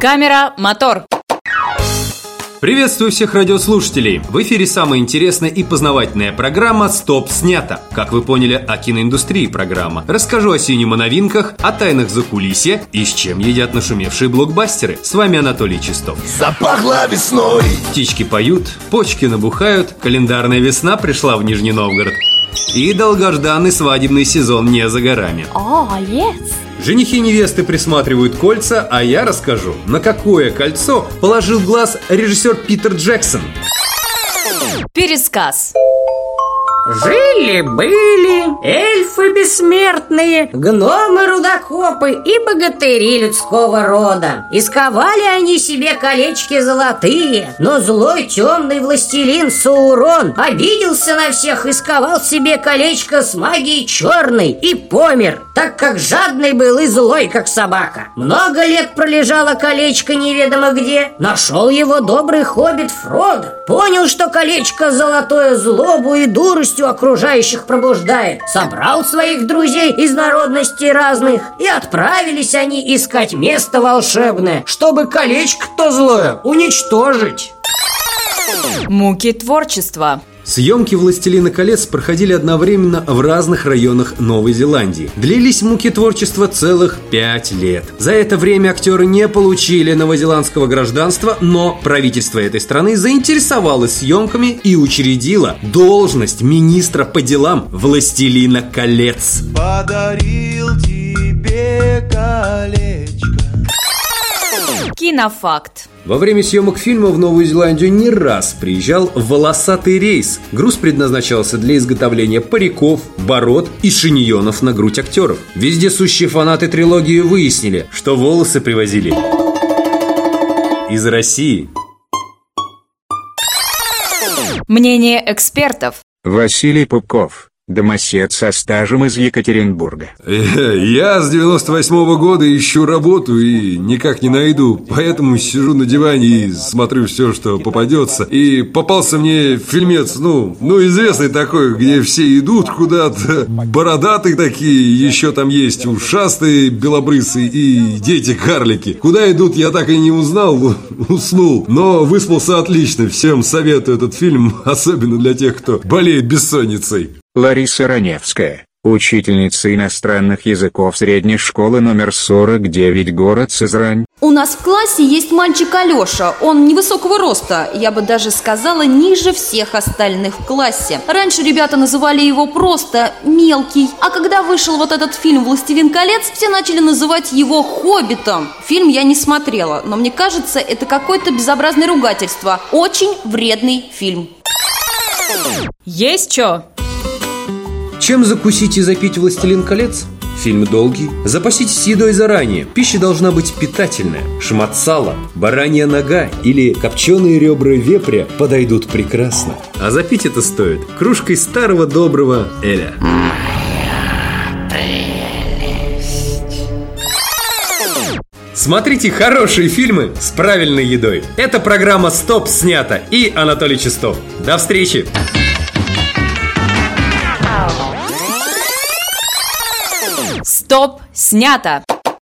Камера, мотор! Приветствую всех радиослушателей! В эфире самая интересная и познавательная программа «Стоп! Снято!». Как вы поняли, о киноиндустрии программа. Расскажу о синема новинках, о тайнах закулисья и с чем едят нашумевшие блокбастеры. С вами Анатолий Чистов. Запахло весной! Птички поют, почки набухают, календарная весна пришла в Нижний Новгород. И долгожданный свадебный сезон не за горами. Женихи и невесты присматривают кольца, а я расскажу, на какое кольцо положил глаз режиссер Питер Джексон. Пересказ. Жили-были эльфы бессмертные, гномы-рудокопы и богатыри людского рода. Исковали они себе колечки золотые, но злой темный властелин Саурон обиделся на всех и сковал себе колечко с магией черной и помер, так как жадный был и злой, как собака. Много лет пролежало колечко неведомо где. Нашел его добрый хоббит Фродо. Понял, что колечко золотое злобу и дурость окружающих пробуждает. Собрал своих друзей из народностей разных, и отправились они искать место волшебное, чтобы колечко-то злое уничтожить. Муки творчества. Съемки «Властелина колец» проходили одновременно в разных районах Новой Зеландии. Длились муки творчества целых 5 лет. За это время актеры не получили новозеландского гражданства, но правительство этой страны заинтересовалось съемками и учредило должность министра по делам «Властелина колец». Подарил тебе колечко. Кинофакт. Во время съемок фильма в Новую Зеландию не раз приезжал волосатый рейс. Груз предназначался для изготовления париков, бород и шиньонов на грудь актеров. Вездесущие фанаты трилогии выяснили, что волосы привозили из России. Мнение экспертов. Василий Пупков, домосед со стажем из Екатеринбурга. Я с 98-го года ищу работу и никак не найду, поэтому сижу на диване и смотрю все, что попадется. И попался мне фильмец, известный такой, где все идут куда-то, бородатые такие, еще там есть ушастые, белобрысые и дети-карлики. Куда идут, я так и не узнал, уснул, но выспался отлично. Всем советую этот фильм, особенно для тех, кто болеет бессонницей. Лариса Раневская, учительница иностранных языков средней школы номер 49, город Сызрань. У нас в классе есть мальчик Алеша. Он невысокого роста, я бы даже сказала, ниже всех остальных в классе. Раньше ребята называли его просто «мелкий». А когда вышел вот этот фильм «Властелин колец», все начали называть его «Хоббитом». Фильм я не смотрела, но мне кажется, это какое-то безобразное ругательство. Очень вредный фильм. Есть чё? Чем закусить и запить «Властелин колец»? Фильм долгий. Запаситесь едой заранее. Пища должна быть питательная. Шмат сала, баранья нога или копченые ребра вепря подойдут прекрасно. А запить это стоит кружкой старого доброго эля. Смотрите хорошие фильмы с правильной едой. Это программа «Стоп! Снято!» и Анатолий Чистов. До встречи! Стоп! Снято!